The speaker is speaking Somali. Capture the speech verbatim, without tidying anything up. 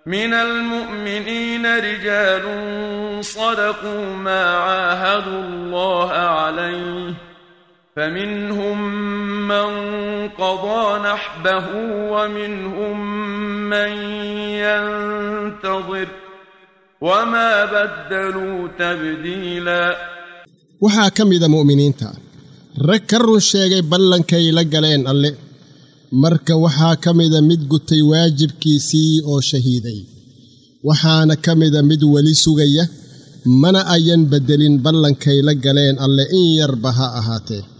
من المؤمنين رجال صدقوا ما عاهدوا الله عليه فمنهم من قضى نحبه ومنهم من ينتظر وما بدلوا تبديلا. waxaa ka mida mu'miniinta rag ka run sheegay ballankay la galeen alle marka waxaa ka mida mid gutay waajibkiisii oo shahiiday waxaana ka mida mid wali sugaya mana ayan bedelin ballankay la galeen alle in yarba ha ahaatee.